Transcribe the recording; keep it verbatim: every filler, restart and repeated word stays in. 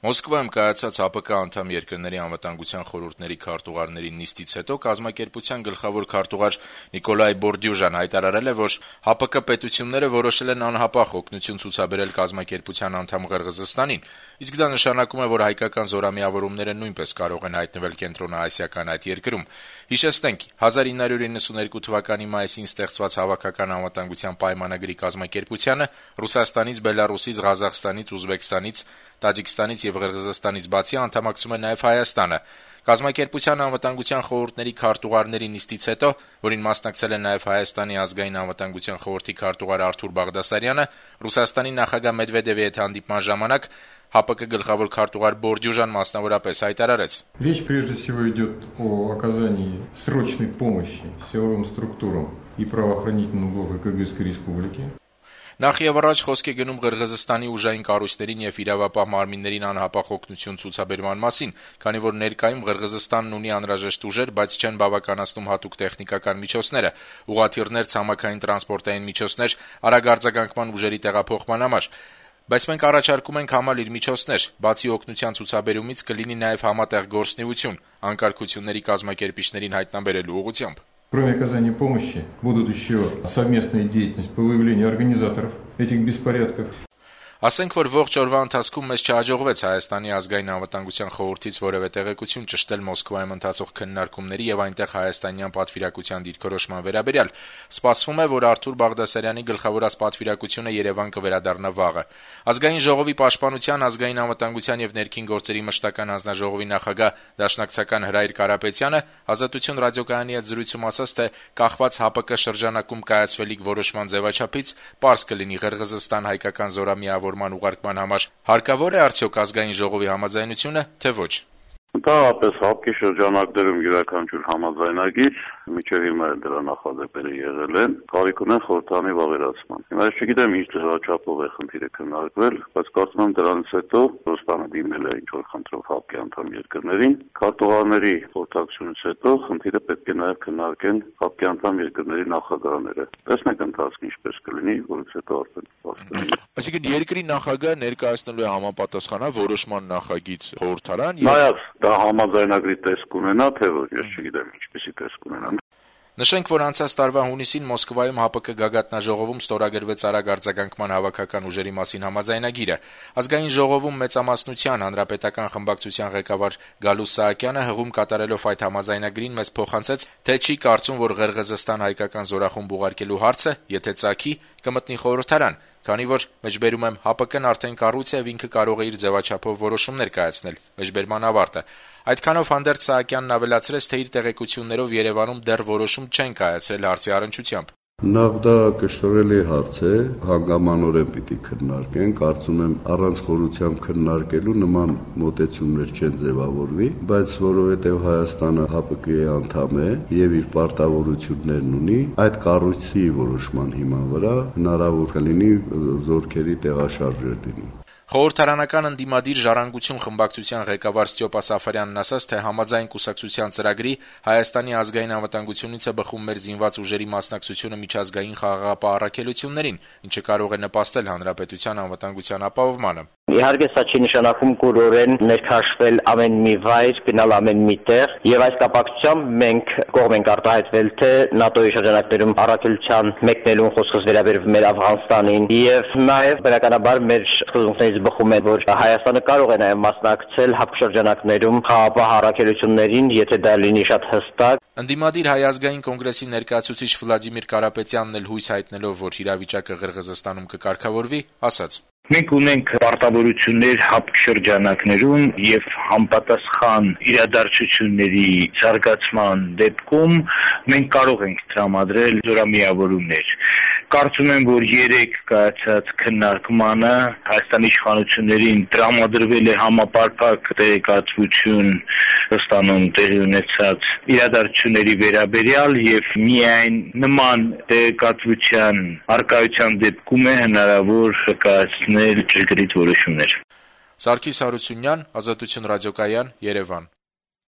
Մոսկվայում կայացած ՀԱՊԿ անդամ երկրների անվտանգության խորհուրդների քարտուղարների նիստից հետո կազմակերպության գլխավոր քարտուղար Նիկոլայ Բորդյուժան հայտարարել է, որ ՀԱՊԿ պետությունները որոշել են անհապաղ օգնություն ցուցաբերել կազմակերպության անդամ Ղրղըզստանին, իսկ դա նշանակում է, որ հայկական զորամիավորումները նույնպես կարող են հայտնվել կենտրոնաասիական այդ երկրում։ Հիշեցնենք, հազար ինը հարյուր իննսունհինգ թվականի մայիսին ստեղծված Հավաքական անվտանգության պայմանագրի կազմակերպությանը Ռուսաստանից, Բելարուսից, Ղազախստանից, Ուզբեկստանից, Տաջիկստանից եւ Ղրղըզստանից բացի անդամակցում է նաեւ Հայաստանը։ Կազմակերպության անվտանգության խորհուրդների քարտուղարների նիստից հետո, որին մասնակցել է նաեւ Հայաստանի ազգային անվտանգության խորհրդի քարտուղար Արթուր Բաղդասարյանը, Ռուսաստանի նախագահ Մեդվեդևի հետ հանդիպման ժամանակ ՀԱՊԿ գլխավոր քարտուղար Բորդյուժան մասնավորապես հայտարարեց. Речь прежде всего идет о оказании срочной помощи силовым структурам и правоохранительным блоку Кыргызской республики. Նախ եւ առաջ խոսք է գնում Ղրղըզստանի ուժային կառույցներին եւ իրավապահ մարմիններին անհապաղ օգնություն ցուցաբերման մասին, քանի որ ներկայում Ղրղըզստանն ունի անհրաժեշտ ուժեր, բայց չեն բավականացնում հատուկ տեխնիկական միջոցները, ուղղաթիռներ, ցամաքային տրանսպորտային միջոցներ, արագ արձագանքման ուժերի տեղափոխման համար։ Բայց մենք առաջարկում ենք համալիր միջոցներ, բացի օգնության ցուցաբերումից կլինի նաեւ համատեղ գործունեություն, անկարգությունների կազմակերպիչներին հայտնաբերելու ուղղությամբ։ Кроме оказания помощи, будут еще совместная деятельность по выявлению организаторов этих беспорядков. Ասենք, որ ողջ օրվա ընթացքում մեզ չհաջողվեց Հայաստանի ազգային անվտանգության խորհրդից որևէ տեղեկություն ճշտել Մոսկվայում ընթացող քննարկումների եւ այնտեղ հայաստանյան պատվիրակության դիրքորոշման վերաբերյալ։ Սպասվում է, որ Արթուր Բաղդասարյանի գլխավորած պատվիրակությունը Երևան կվերադառնա վաղը։ Ազգային ժողովի պաշտպանության, ազգային անվտանգության եւ ներքին գործերի մշտական հանձնաժողովի նախագահ Դաշնակցական Հրայր Կարապետյանը Ազատություն ռադիոկայանի հետ զրույցում ասաց, թե կախված ՀԱՊԿ շրջանակում կայացվելիք որոշման ձևաչափից պարզ կլինի Ղրղըզստան հայկական զորամիավորման ուղարկման համար հարկավոր է արդյոք ազգային ժողովի համաձայնությունը, թե ոչ։ Ընդհանրապես ՀԱՊԿ շրջանակներում յուրաքանչյուր համաձայնագիր միջև հիմա դրա նախադեպերը եղել են, կարիք ունեն խորհրդանի վավերացման։ Հիմա ես չգիտեմ ինչ ձևաչափով է խնդիրը քննարկվել, բայց կարծում եմ դրանից հետո Ռուսաստանը դիմել է ինչ-որ խնդրով ՀԱՊԿ անդամ երկրներին, քարտուղարների խորհրդակցությունից հետո խնդիրը պետք է նաև քննարկեն ՀԱՊԿ անդամ երկրների նախագահները։ Տեսնենք ընթացքը ինչպես կլինի, որից հետո արդեն փաստորեն։ Այսինքն երկրի նախագահը ներկայացնելու է համապատասխանա որոշման նախագիծ խորհրդարան եւ դա համաձայնագրի տեսք ունենա, թե ոչ, ես չգիտեմ ինչպեսի տեսք ունենա։ Նշենք, որ անցած տարվա հունիսին Մոսկվայում ՀԱՊԿ գագաթնաժողովում ստորագրվեց արագ արձագանքման հավաքական ուժերի մասին համաձայնագիրը։ Ազգային ժողովում մեծամասնության հանրապետական խմբակցության ղեկավար Գալուս Սահակյանը հղում կատարելով այդ համաձայնագրին մեզ փոխանցեց, թե չի կարծում, որ Ղրղըզստան հայկական զորախումբ ուղարկելու հարցը, եթե ծագի, կմտնի խորհրդարան, քանի որ մեջբերում եմ ՀԱՊԿ-ն արդեն կառույց է եւ ինքը կարող է իր ձևաչափով որոշումներ կայացնել։ Մեջբերման ավարտը։ Այդքանով հանդերձ Սահակյանն ավելացրեց, թե իր տեղեկություններով Երևանում դեռ որոշում չեն կայացրել հարցի առնչությամբ։ Նախ դա կշռելի հարց է, հանգամանորեն պիտի քննարկեն, կարծում եմ առանց խորությամբ քննարկելու նման մոտեցումներ չեն ձևավորվի, բայց որովհետև Հայաստանը ՀԱՊԿ-ի անդամ է եւ իր պարտավորություններն ունի, այդ կառույցի որոշման հիման վրա հնարավոր կլինի զորքերի տեղաշարժեր լինի։ Խորհրդարանական ընդդիմադիր ժառանգություն խմբակցության ղեկավար Ստյոպա Սաֆարյանն ասաց, թե համաձայն կուսակցության ծրագրի Հայաստանի ազգային անվտանգությունից է բխում մեր զինված ուժերի մասնակցությունը միջազգային խաղաղապահ առաքելություններին, ինչը կարող է նպաստել հանրապետության անվտանգության ապահովմանը։ Իհարկե սա չի նշանակում կուրորեն ներքաշվել ամեն մի վայր, գնալ ամեն մի տեղ, եւ այս կապակցությամբ մենք կողմ ենք արտահայտվել, թե ՆԱՏՕ-ի շրջանակներում առաքելության մեկնելուն խոսքս վերաբերվում էր Աֆղանստանին, եւ նաեւ բնականաբար մեր սկզբունքներից բխում է, որ Հայաստանը կարող է նաեւ մասնակցել ՀԱՊԿ շրջանակներում խաղաղապահ առաքելություններին, եթե դա լինի շատ հստակ։ Ընդդիմադիր Հայ ազգային կոնգրեսի ներկայացուցիչ Վլադիմիր Կարապետյանն էլ հույս հայտնելով, որ իրավիճակը Ղրղըզստանում կկարգավորվի, ասաց. Մենք ունենք պարտավորություններ ՀԱՊԿ շրջանակներում եւ համապատասխան իրադարձությունների զարգացման դեպքում մենք կարող ենք տրամադրել զորամիավորումներ։ Կարծում եմ, որ երեք կայացած քննարկմանը Հայաստանի իշխանություններին տրամադրվել է համապարփակ տեղեկատվություն Ռուսաստանում տեղի ունեցած իրադարձությունների վերաբերյալ եւ միայն նման տեղեկատվության արկայության դեպքում է հնարավոր կայացնել ճշգրիտ որոշումներ։ Սարգիս Հարությունյան, Ազատություն ռադիոկայան, Երևան։